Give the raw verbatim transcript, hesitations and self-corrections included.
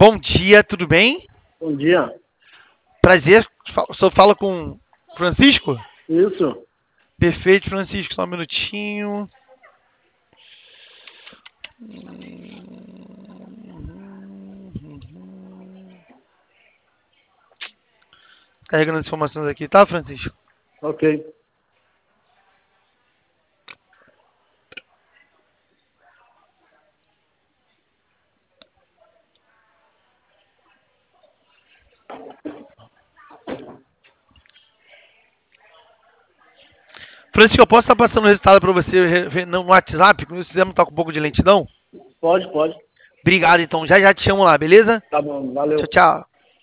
Bom dia, tudo bem? Bom dia. Prazer, o senhor fala com Francisco? Isso. Perfeito, Francisco, só um minutinho. Carregando as informações aqui, tá, Francisco? Ok. Francisco, eu posso estar passando o resultado para você no WhatsApp, quando você estar com um pouco de lentidão? Pode, pode. Obrigado, então. Já já te chamo lá, beleza? Tá bom, valeu. Tchau, tchau.